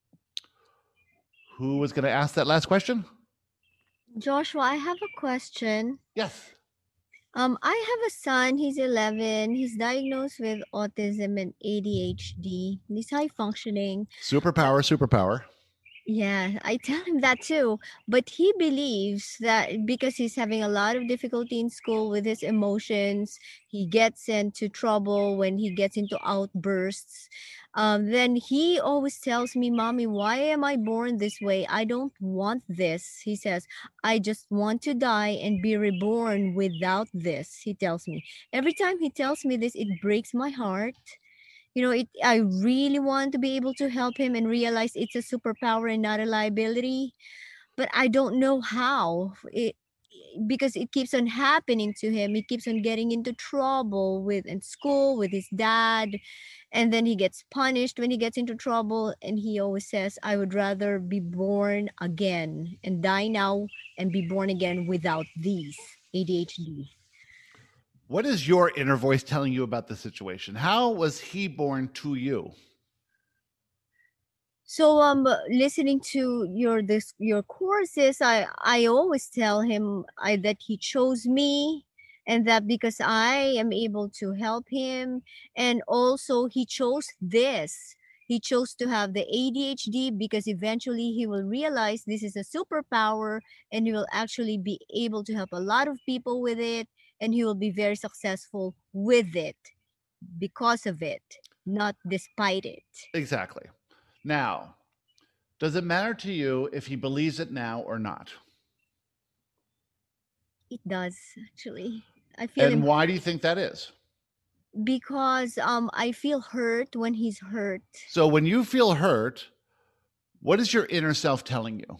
Who was going to ask that last question? Joshua, I have a question. Yes. Um, I have a son. He's eleven. He's diagnosed with autism and A D H D. He's high functioning. Superpower, superpower. Yeah, I tell him that too. But he believes that because he's having a lot of difficulty in school with his emotions, he gets into trouble when he gets into outbursts. Um, then he always tells me, Mommy, why am I born this way? I don't want this. He says, I just want to die and be reborn without this. He tells me. Every time he tells me this, it breaks my heart. You know, it. I really want to be able to help him and realize it's a superpower and not a liability. But I don't know how. It, because it keeps on happening to him. He keeps on getting into trouble with in school, with his dad. And then he gets punished when he gets into trouble. And he always says, I would rather be born again and die now and be born again without these A D H D. What is your inner voice telling you about the situation? How was he born to you? So um listening to your this your courses, I I always tell him I that he chose me, and that because I am able to help him, and also he chose this. He chose to have the A D H D because eventually he will realize this is a superpower and he will actually be able to help a lot of people with it, and he will be very successful with it because of it, not despite it. Exactly. Now, does it matter to you if he believes it now or not? It does, actually. I feel And him why do you think that is? because um I feel hurt when he's hurt. So when you feel hurt, what is your inner self telling you?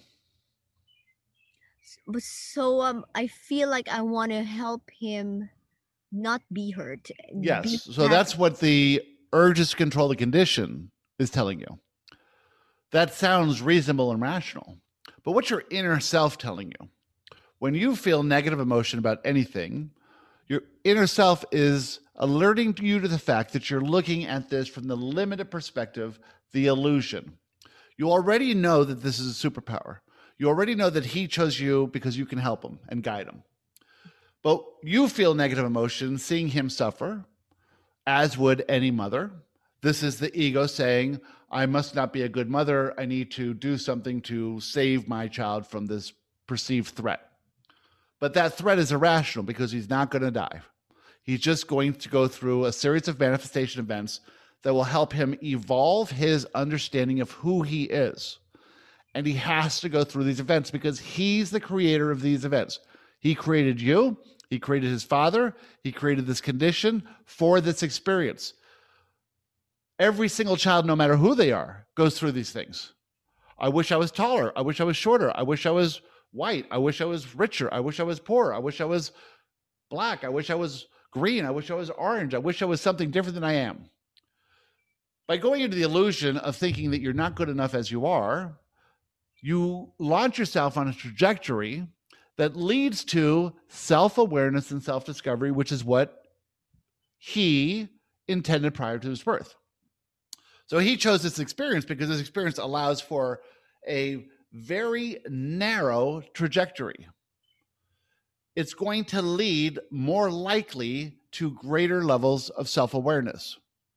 But so um I feel like I want to help him not be hurt. Be Yes. So happy. that's what the urges to control the condition is telling you. That sounds reasonable and rational. But what's your inner self telling you? When you feel negative emotion about anything, your inner self is alerting you to the fact that you're looking at this from the limited perspective, the illusion. You already know that this is a superpower. You already know that he chose you because you can help him and guide him. But you feel negative emotion seeing him suffer, as would any mother. This is the ego saying, I must not be a good mother. I need to do something to save my child from this perceived threat. But that threat is irrational because he's not going to die. He's just going to go through a series of manifestation events that will help him evolve his understanding of who he is. And he has to go through these events because he's the creator of these events. He created you. He created his father. He created this condition for this experience. Every single child, no matter who they are, goes through these things. I wish I was taller. I wish I was shorter. I wish I was white. I wish I was richer. I wish I was poor. I wish I was black. I wish I was green. I wish I was orange. I wish I was something different than I am. By going into the illusion of thinking that you're not good enough as you are, you launch yourself on a trajectory that leads to self-awareness and self-discovery, which is what he intended prior to his birth. So he chose this experience because this experience allows for a very narrow trajectory. It's going to lead more likely to greater levels of self-awareness.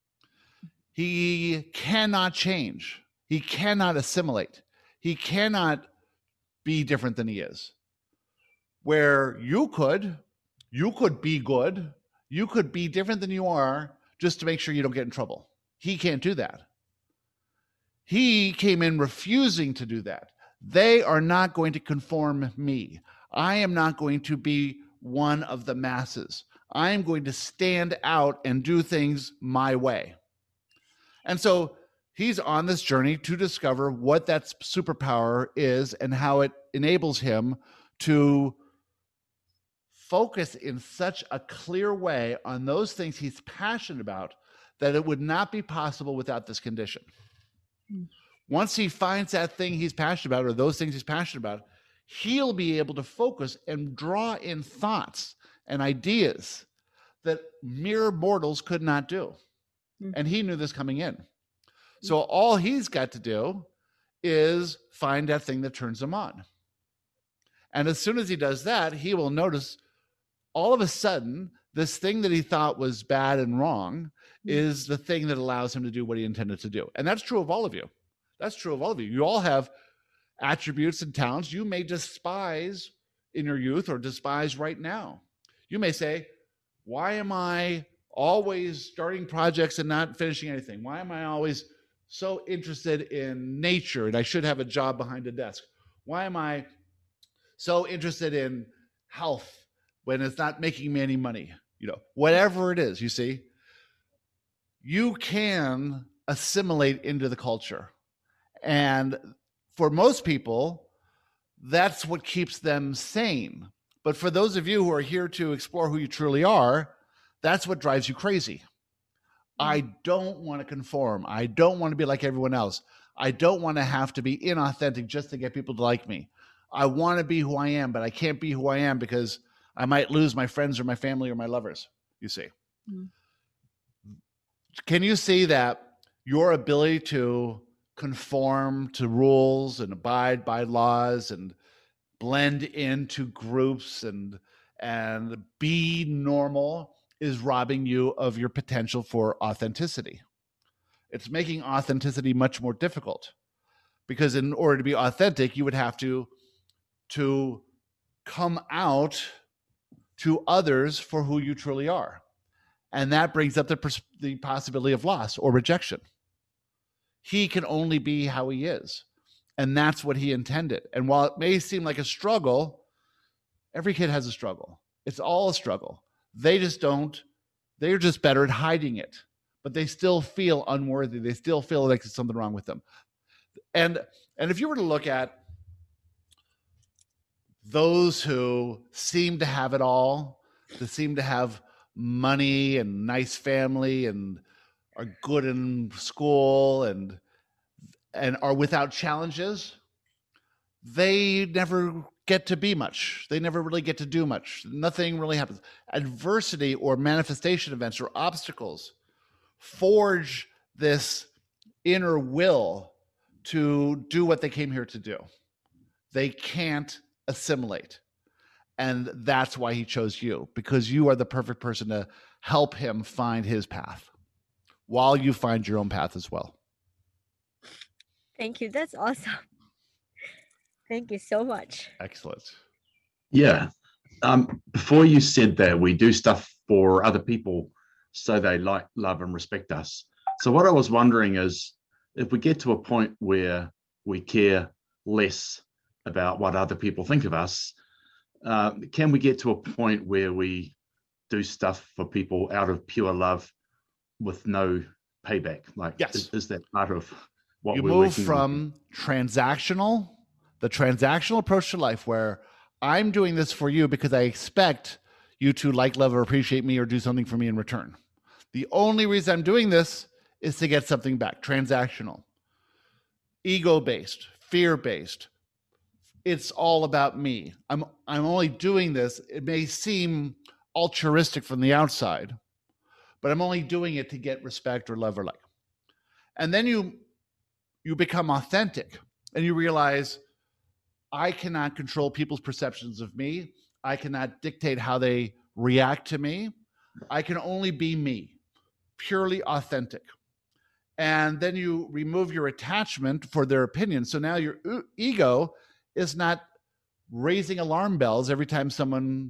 He cannot change. He cannot assimilate. He cannot be different than he is. Where you could, you could be good, you could be different than you are just to make sure you don't get in trouble. He can't do that. He came in refusing to do that. They are not going to conform me. I am not going to be one of the masses. I am going to stand out and do things my way. And so he's on this journey to discover what that superpower is and how it enables him to focus in such a clear way on those things he's passionate about that it would not be possible without this condition. Mm. Once he finds that thing he's passionate about, or those things he's passionate about, he'll be able to focus and draw in thoughts and ideas that mere mortals could not do. Mm. And he knew this coming in. So all he's got to do is find that thing that turns him on. And as soon as he does that, he will notice all of a sudden, this thing that he thought was bad and wrong is the thing that allows him to do what he intended to do. And that's true of all of you. That's true of all of you. You all have attributes and talents you may despise in your youth or despise right now. You may say, why am I always starting projects and not finishing anything? Why am I always so interested in nature and I should have a job behind a desk? Why am I so interested in health when it's not making me any money? You know, whatever it is, you see, you can assimilate into the culture. And for most people, that's what keeps them sane. But for those of you who are here to explore who you truly are, that's what drives you crazy. I don't want to conform. I don't want to be like everyone else. I don't want to have to be inauthentic just to get people to like me. I want to be who I am, but I can't be who I am because I might lose my friends or my family or my lovers, you see. Mm-hmm. Can you see that your ability to conform to rules and abide by laws and blend into groups and and be normal is robbing you of your potential for authenticity? It's making authenticity much more difficult because in order to be authentic, you would have to, to come out to others for who you truly are. And that brings up the, pers- the possibility of loss or rejection. He can only be how he is. And that's what he intended. And while it may seem like a struggle, every kid has a struggle. It's all a struggle. They just don't, they're just better at hiding it. But they still feel unworthy. They still feel like there's something wrong with them. And, and if you were to look at those who seem to have it all, that seem to have money and nice family and are good in school and and are without challenges, they never get to be much. They never really get to do much. Nothing really happens. Adversity or manifestation events or obstacles forge this inner will to do what they came here to do. They can't assimilate. And that's why he chose you, because you are the perfect person to help him find his path while you find your own path as well. Thank you. That's awesome. Thank you so much. Excellent. Yeah. Um, before you said that we do stuff for other people so they like, love, and respect us. So what I was wondering is, if we get to a point where we care less about what other people think of us, uh, can we get to a point where we do stuff for people out of pure love with no payback? Like, yes. is, is that part of what you we're move working from on? transactional, the transactional approach to life, where I'm doing this for you because I expect you to like, love, or appreciate me or do something for me in return. The only reason I'm doing this is to get something back. Transactional, ego-based, fear-based, it's all about me. I'm I'm only doing this. It may seem altruistic from the outside, but I'm only doing it to get respect or love or like. And then you you become authentic and you realize I cannot control people's perceptions of me. I cannot dictate how they react to me. I can only be me, purely authentic. And then you remove your attachment for their opinion. So now your ego is not raising alarm bells every time someone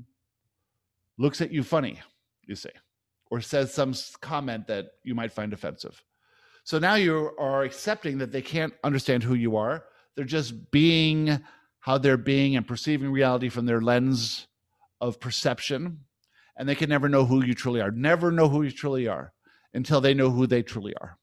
looks at you funny, you say, or says some comment that you might find offensive. So now you are accepting that they can't understand who you are. They're just being how they're being and perceiving reality from their lens of perception. And they can never know who you truly are. Never know who you truly are until they know who they truly are.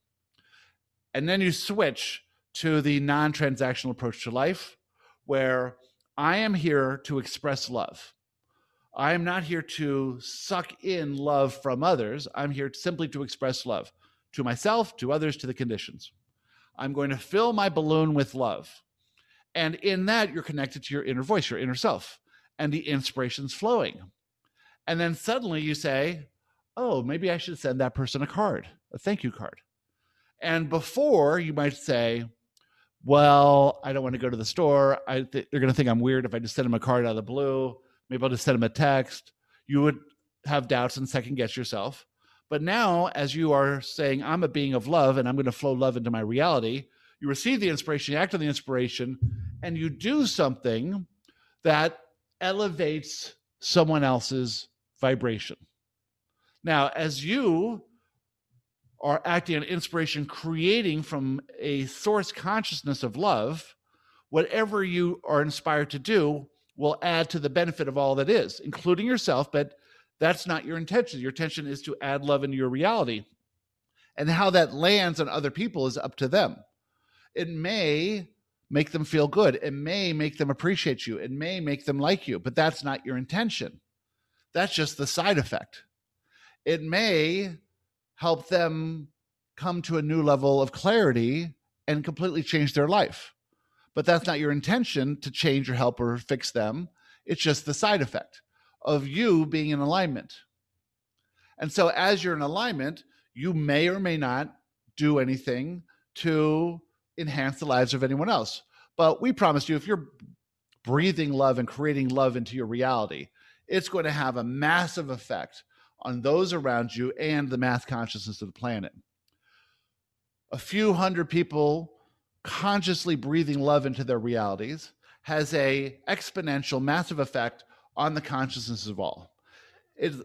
And then you switch to the non-transactional approach to life, where I am here to express love. I am not here to suck in love from others. I'm here simply to express love to myself, to others, to the conditions. I'm going to fill my balloon with love. And in that, you're connected to your inner voice, your inner self, and the inspiration's flowing. And then suddenly you say, oh, maybe I should send that person a card, a thank you card. And before you might say, well, I don't want to go to the store. I th- they're going to think I'm weird if I just send them a card out of the blue. Maybe I'll just send them a text. You would have doubts and second guess yourself. But now, as you are saying, I'm a being of love and I'm going to flow love into my reality, you receive the inspiration, you act on the inspiration, and you do something that elevates someone else's vibration. Now, as you are acting on inspiration, creating from a source consciousness of love, whatever you are inspired to do will add to the benefit of all that is, including yourself, but that's not your intention. Your intention is to add love into your reality. And how that lands on other people is up to them. It may make them feel good. It may make them appreciate you. It may make them like you, but that's not your intention. That's just the side effect. It may help them come to a new level of clarity and completely change their life. But that's not your intention to change or help or fix them. It's just the side effect of you being in alignment. And so as you're in alignment, you may or may not do anything to enhance the lives of anyone else. But we promise you, if you're breathing love and creating love into your reality, it's going to have a massive effect on those around you and the mass consciousness of the planet. A few hundred people consciously breathing love into their realities has a exponential, massive effect on the consciousness of all. It's,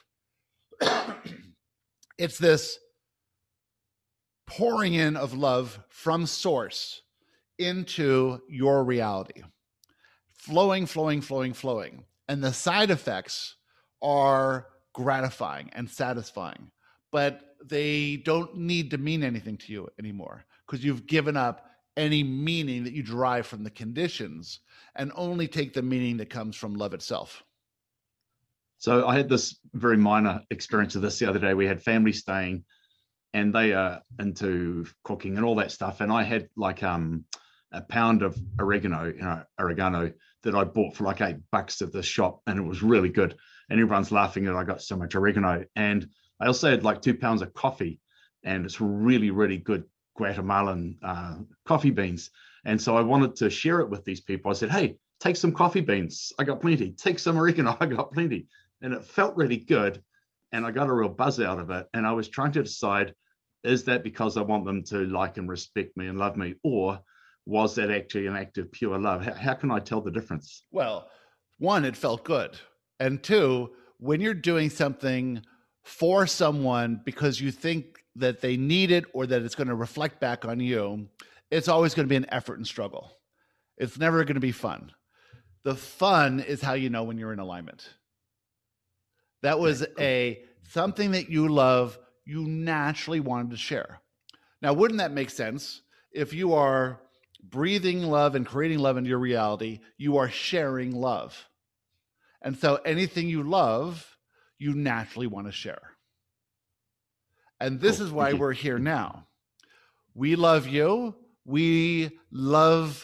it's this pouring in of love from source into your reality. Flowing, flowing, flowing, flowing. And the side effects are gratifying and satisfying, but they don't need to mean anything to you anymore because you've given up any meaning that you derive from the conditions and only take the meaning that comes from love itself. So I had this very minor experience of this the other day. We had family staying and they are into cooking and all that stuff. And I had like um, a pound of oregano, you know, oregano that I bought for like eight bucks at the shop, and it was really good. And everyone's laughing that I got so much oregano. And I also had like two pounds of coffee, and it's really, really good Guatemalan uh, coffee beans. And so I wanted to share it with these people. I said, hey, take some coffee beans. I got plenty. Take some oregano. I got plenty. And it felt really good. And I got a real buzz out of it. And I was trying to decide, is that because I want them to like and respect me and love me? Or was that actually an act of pure love? How, how can I tell the difference? Well, one, it felt good. And two, when you're doing something for someone because you think that they need it or that it's going to reflect back on you, it's always going to be an effort and struggle. It's never going to be fun. The fun is how you know when you're in alignment. That was a something that you love, you naturally wanted to share. Now, wouldn't that make sense? If you are breathing love and creating love into your reality, you are sharing love. And so anything you love, you naturally want to share. And this Cool. is why Thank you. we're here now. We love you. We love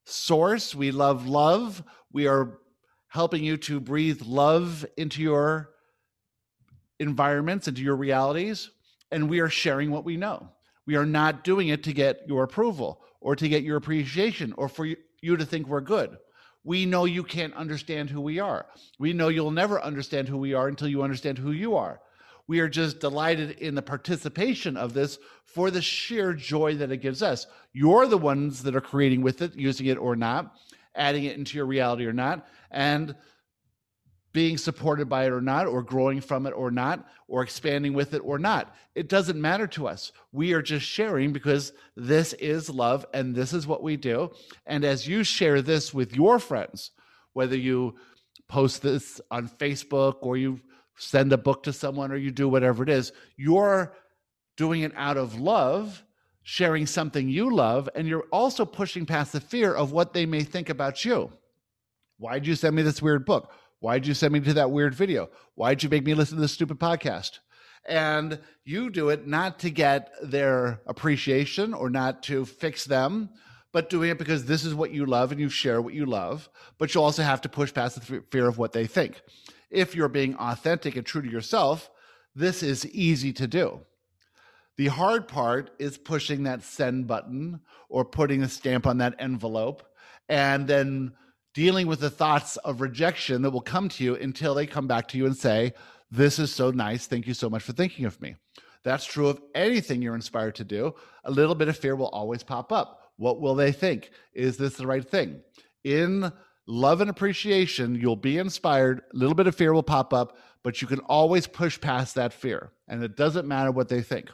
source. We love love. We are helping you to breathe love into your environments, into your realities, and we are sharing what we know. We are not doing it to get your approval or to get your appreciation or for you to think we're good. We know you can't understand who we are. We know you'll never understand who we are until you understand who you are. We are just delighted in the participation of this for the sheer joy that it gives us. You're the ones that are creating with it, using it or not, adding it into your reality or not, and being supported by it or not, or growing from it or not, or expanding with it or not. It doesn't matter to us. We are just sharing because this is love and this is what we do. And as you share this with your friends, whether you post this on Facebook or you send a book to someone or you do whatever it is, you're doing it out of love, sharing something you love, and you're also pushing past the fear of what they may think about you. Why'd you send me this weird book? Why'd you send me to that weird video? Why'd you make me listen to this stupid podcast? And you do it not to get their appreciation or not to fix them, but doing it because this is what you love and you share what you love, but you also have to push past the fear of what they think. If you're being authentic and true to yourself, this is easy to do. The hard part is pushing that send button or putting a stamp on that envelope and then dealing with the thoughts of rejection that will come to you until they come back to you and say, this is so nice. Thank you so much for thinking of me. That's true of anything you're inspired to do. A little bit of fear will always pop up. What will they think? Is this the right thing? In love and appreciation, you'll be inspired. A little bit of fear will pop up, but you can always push past that fear. And it doesn't matter what they think.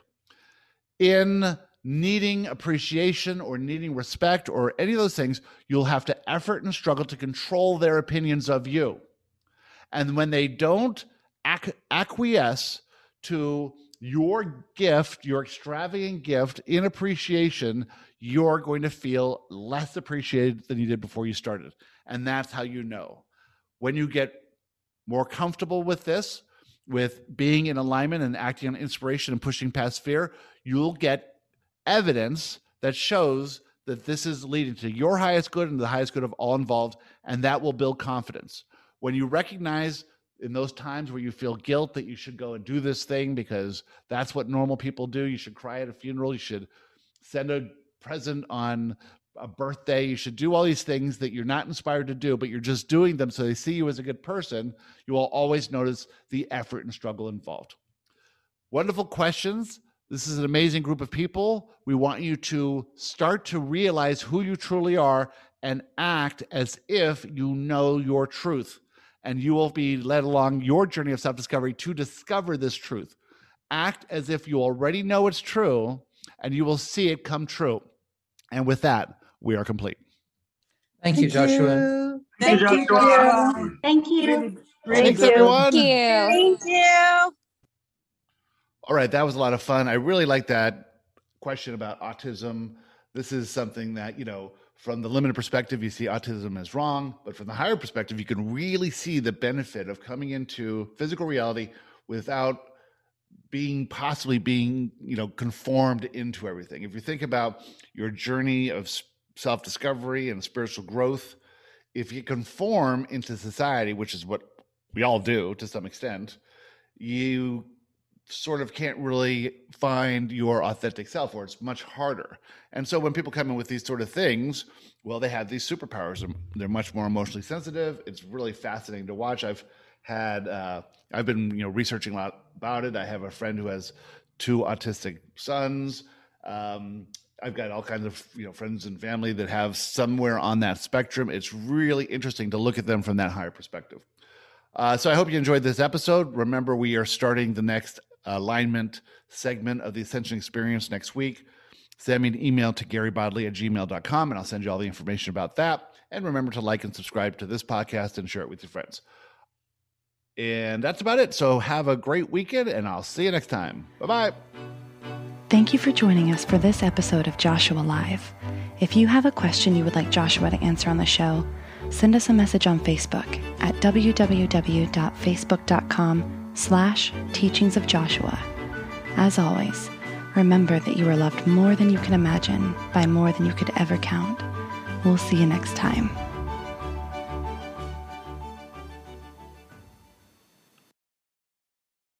In needing appreciation or needing respect or any of those things, you'll have to effort and struggle to control their opinions of you. And when they don't ac- acquiesce to your gift, your extravagant gift in appreciation, you're going to feel less appreciated than you did before you started. And that's how you know. When you get more comfortable with this, with being in alignment and acting on inspiration and pushing past fear, you'll get evidence that shows that this is leading to your highest good and the highest good of all involved, and that will build confidence. When you recognize in those times where you feel guilt that you should go and do this thing because that's what normal people do, you should cry at a funeral, you should send a present on a birthday, you should do all these things that you're not inspired to do, but you're just doing them so they see you as a good person, you will always notice the effort and struggle involved. Wonderful questions. This is an amazing group of people. We want you to start to realize who you truly are and act as if you know your truth. And you will be led along your journey of self-discovery to discover this truth. Act as if you already know it's true, and you will see it come true. And with that, we are complete. Thank you, Joshua. Thank you, Joshua. Thank you. Thanks, everyone. Thank you. Thank you. All right, that was a lot of fun. I really like that question about autism. This is something that, you know, from the limited perspective, you see autism as wrong, but from the higher perspective, you can really see the benefit of coming into physical reality without being possibly being, you know, conformed into everything. If you think about your journey of self-discovery and spiritual growth, if you conform into society, which is what we all do to some extent, you sort of can't really find your authentic self, or it's much harder. And so when people come in with these sort of things, well, they have these superpowers. They're much more emotionally sensitive. It's really fascinating to watch. I've had, uh, I've been, you know, researching a lot about it. I have a friend who has two autistic sons. Um, I've got all kinds of, you know, friends and family that have somewhere on that spectrum. It's really interesting to look at them from that higher perspective. Uh, so I hope you enjoyed this episode. Remember, we are starting the next alignment segment of the Ascension Experience next week. Send me an email to gary bodley at gmail dot com, and I'll send you all the information about that. And remember to like and subscribe to this podcast and share it with your friends. And that's about it. So have a great weekend, and I'll see you next time. Bye-bye. Thank you for joining us for this episode of Joshua Live. If you have a question you would like Joshua to answer on the show, send us a message on Facebook at w w w dot facebook dot com slash teachings of Joshua. As always, remember that you are loved more than you can imagine by more than you could ever count. We'll see you next time.